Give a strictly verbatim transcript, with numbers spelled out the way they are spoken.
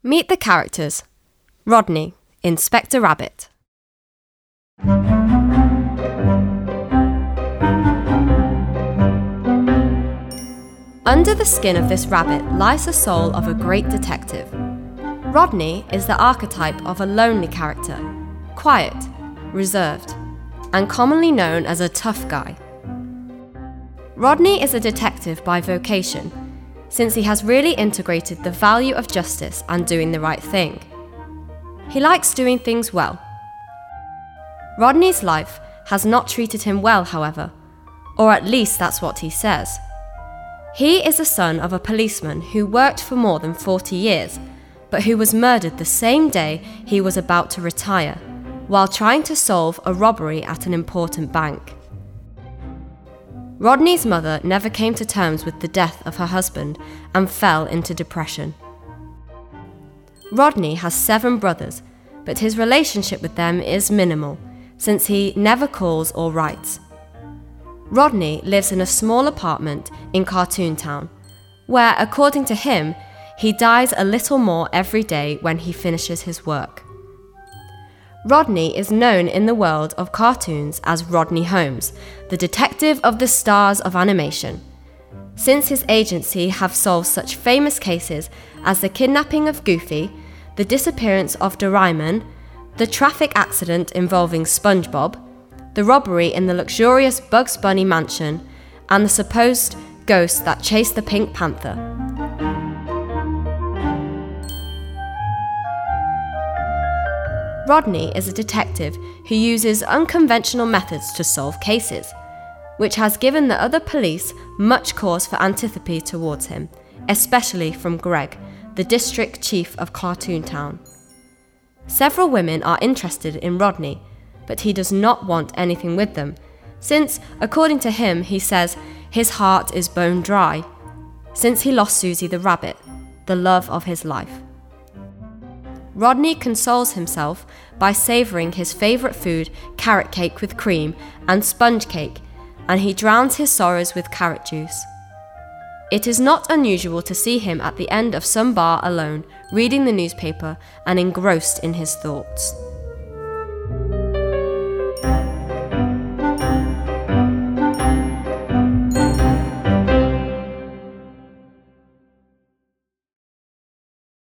Meet the characters. Rodney, Inspector Rabbit. Under the skin of this rabbit lies the soul of a great detective. Rodney is the archetype of a lonely character, quiet, reserved, and commonly known as a tough guy. Rodney is a detective by vocation, since he has really integrated the value of justice and doing the right thing. He likes doing things well. Rodney's life has not treated him well, however, or at least that's what he says. He is the son of a policeman who worked for more than forty years, but who was murdered the same day he was about to retire, while trying to solve a robbery at an important bank. Rodney's mother never came to terms with the death of her husband and fell into depression. Rodney has seven brothers, but his relationship with them is minimal, since he never calls or writes. Rodney lives in a small apartment in Cartoon Town, where, according to him, he dies a little more every day when he finishes his work. Rodney is known in the world of cartoons as Rodney Holmes, the detective of the stars of animation, since his agency have solved such famous cases as the kidnapping of Goofy, the disappearance of Doraemon, the traffic accident involving SpongeBob, the robbery in the luxurious Bugs Bunny mansion, and the supposed ghost that chased the Pink Panther. Rodney is a detective who uses unconventional methods to solve cases, which has given the other police much cause for antipathy towards him, especially from Greg, the district chief of Cartoon Town. Several women are interested in Rodney, but he does not want anything with them, since, according to him, he says his heart is bone dry, since he lost Susie the rabbit, the love of his life. Rodney consoles himself by savouring his favourite food, carrot cake with cream, and sponge cake, and he drowns his sorrows with carrot juice. It is not unusual to see him at the end of some bar alone, reading the newspaper and engrossed in his thoughts.